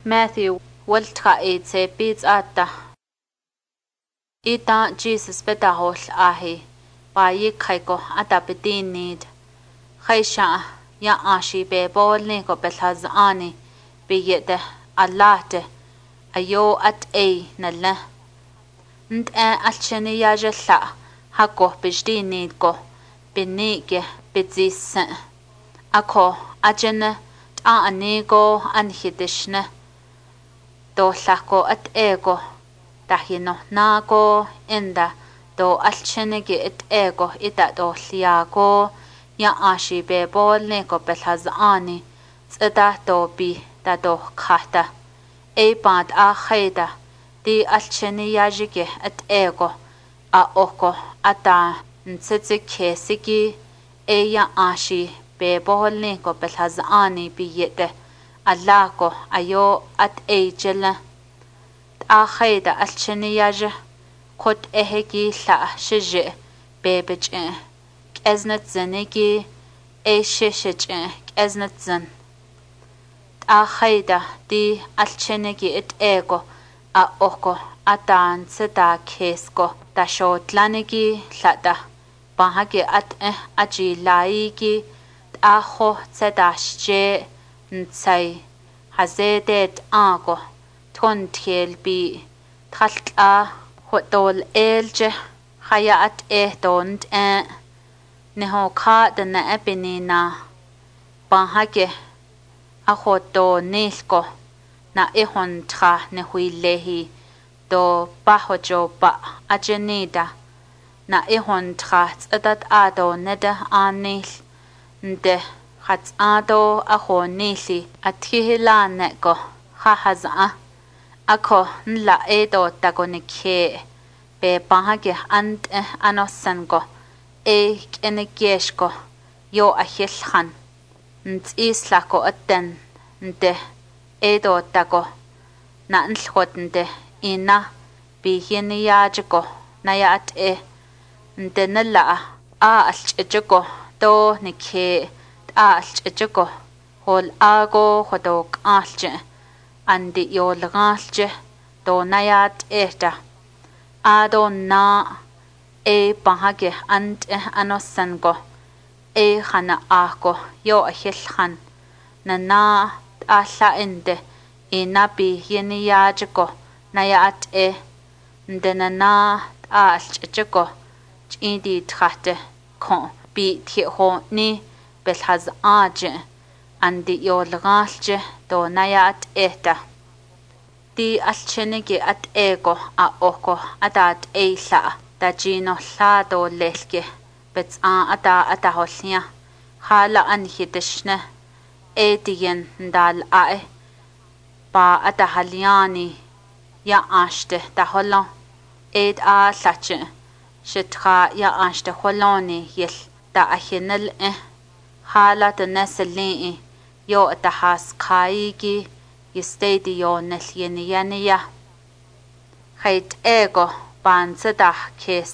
Matthew waltra itse pizata. Ita Jesus betahol ahi. Bayi kaiko atapitin need. Khaisha ya ashi be bolni ko belhazani. Biyete Allahte. Ayo at nalla. Nt alcheni yajalla. Hako bijdin need ko. Binike bidzis. Ako ajene ta anigo anhidishne. Do lako at ego. Dahino nago inda do alchenegi it ego ita do liago ya ashi be bolne ko belhazani tsada do bi da do khata e bad a khayda di alcheni yajige at ego a oko ata ntsitsi kesigi e ya ashi be bolne ko belhazani bi yete allako ayo at jela آخیده الچنیاج خود اهگی لعشج ببج ازنت زنگی ایششج ازنت زن آخیده دی الچنگی ات ایگو آوکو اتان سدا کیسکو دشوتلانگی لده باهگی ات اجی لایگی آخو سداشجه نتسای هزیدت آگو تون تيل بي تخلق هدول إلج خيات دونت نهو كادن أبنينا بانهاجه أخو دو نيلكو نا إهون تخا نهوي لهي دو باهو جو با أجنيدا نا إهون تخا تأدد آدو نده آنيل نده خط آدو أخو نيلي أتيه لا نكو خاحزا Ako nla edo tagonike be bahage ant anosango kenegeshko yo ahilhan nt islako atten nte edo tago na nlhotnde ina bihiniyajigo nayat nte nala alchijiko do nike alchijiko hol ago hodok alche andi yolgalje donayat eta adonna bahage ant anosango khana ako yo ahilhan nana alla ende inabi yeniyajko nayat ndenana alchjko chindi thate ko bi thiho ni belhaz aje andi yolgalje donayat eta di alchenegi at ego a oko adat eila da gino lado lelke bets ata holnia hala anhidishne edien dal ae ba ata haliani ya ashte da holon ed a lache shitra ya ashte holoni yel da ahinel hala de neselin yo atahas kaigi yistedi yo nelyeniya khait ego bansada kes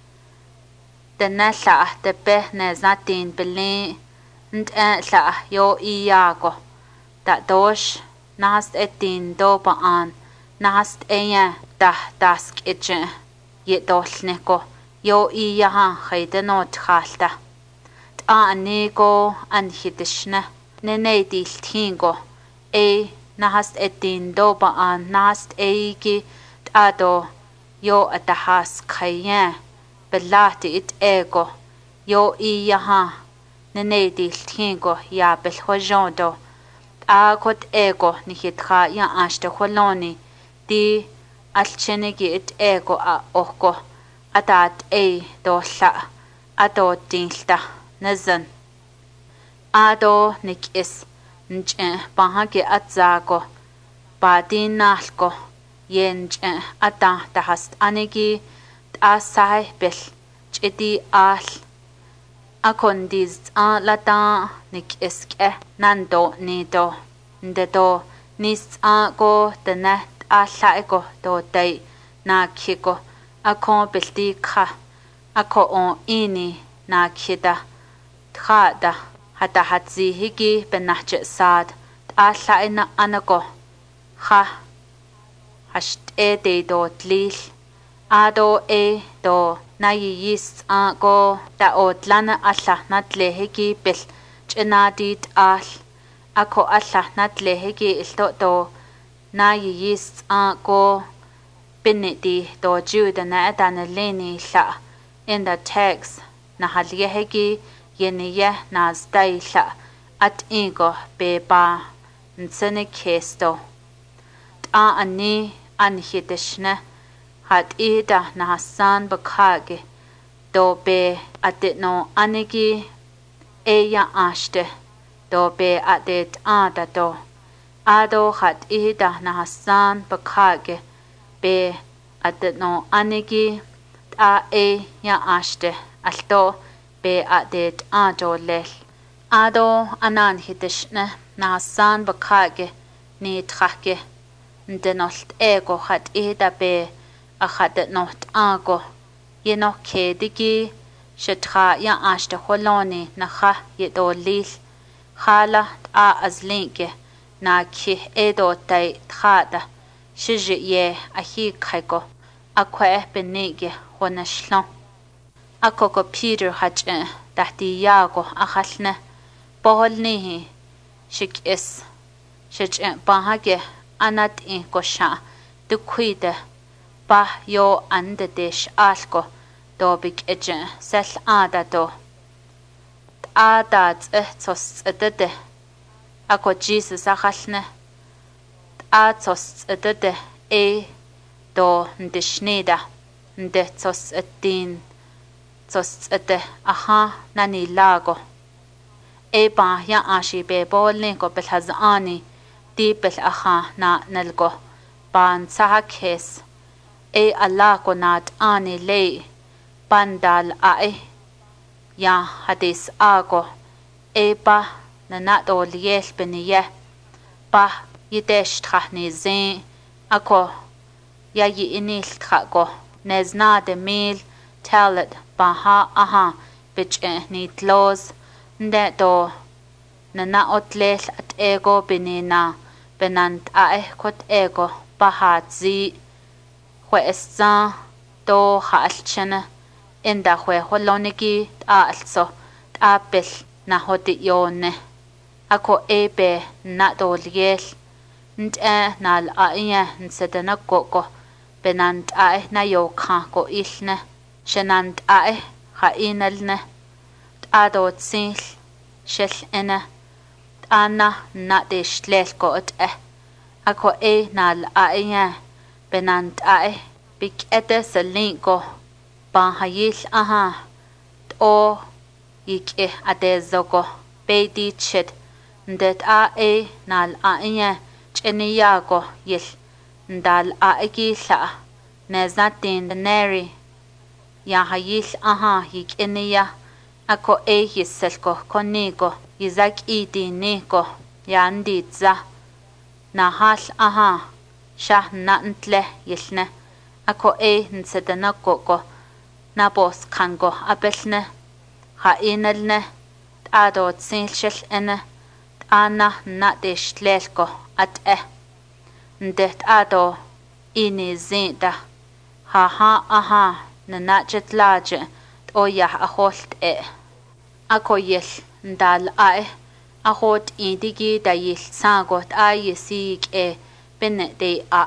denalla de behne zatin beli nd la yo iago da dosh nast etin do baan nast eya da dask eche ye dolneko yo iya khaideno thalta ta anego anhidishna nenedil tingo nahast etin do baan nast eigi tado yo atahas khaya belati it ego yo iya nenedil tingo ya belhojondo akot ego nihitra ya ashte holoni di alchenegi it ego a oko atat dolla ado dinlta nazan ado nikis nche bahage atzago badinalko yenche ata tahast anegi asai bel chedi al akondiz lata nikiske nando nido ndedo nis go tena alaego do dai nakiko akon belti kha ako on ini nakida khada hata hatzi higi benahje sad alla ina anako ha hasht de do tlil ado do na yis go da otlana alla natlehegi bil chenadit al ako alla natlehegi ilto do na yis go biniti do juda na adana leni la in the text na halyehegi yeniye na staila at ego beba nsene kesto ta ani anhidishne hat ida na hasan bakage do be atno anigi eya ashte do be adet ada do ado hat ida na hasan bakage be atno anigi ta ya ashte alto be adet ado lel ado anan hidishne na hasan bakage ni trake ndenolt ego hat ida be achadet not ago yeno kedigi shetra ya ashte holoni nacha yedo lil khala a azlinke na ki edo tai trada shije ye ahi khaigo akwe benege honashlon akoko Peter hache tahti yago akhalne boholnihi shikis shije bahage anat in kosha dukwide bah yo ande desh alko do big eje sel ada do adat tos edede ako Jesus akhalne atos edede do ndishnida nde tos edin tos ede aha nani lago ba ya ashi be bolne ko belhazani di bel aha na nelgo ban sahakes Allah ko nat ani le bandal ya hadis ago ba na do liel beniye ba yidesh khani zin ako ya yi inil khago nezna de mil talet baha aha bich ni tlos nde do na otlel at ego benina benant kot ego bahat zi Huesa do halchene inda hue holonigi also apel na hodi yone ako ebe na doliel nte nal aye nsedana koko benant na yoka ko ilne shenant ha inalne adot sil shel ena ana na deshlel ko ako nal aye benant big ete salinko bahayil aha o yike adezogo beidi chet ndet nal cheniyago yil ndal gila nezatin neri ya hayil aha yikeniya ako yiselko konigo yizak idiniko yanditza nahal aha shah nantle yilne ako nsedana koko na bos kango abelne ha inelne ado tsilshel ene ana na deshlelko at ndet ado ini zinda ha aha na najetlaje oya aholt ako yel ndal ahot idigi da yil sagot ayisik bene de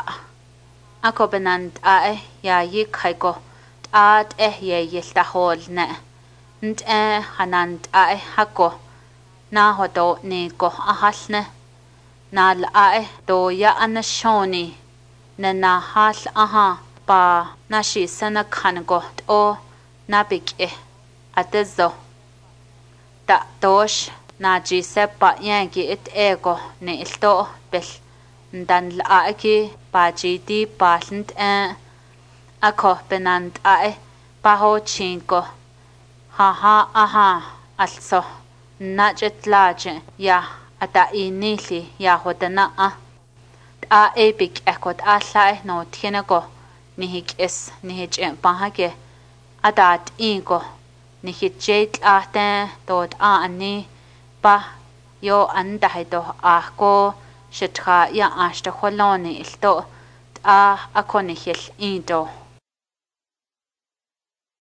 ako benant ya yikhaiko at ye yil da holne nt hanant hako na hodo ni ko ahalne nal do ya anashoni na hal aha ba nashi sana khango o nabik atezo ta dosh na ji sepa yangi ego ne ilto bel ndan laaki ba ji di balent ako benant baho chinko ha aha also najetlaje ya ata inili ya hodana ebik ekot alla no tienego nihikes nihich pahage adat ingo nihichet ate dot ani pa yo andahido ahko Shitra ya ashta holoni ilto. Ta akonihil indo.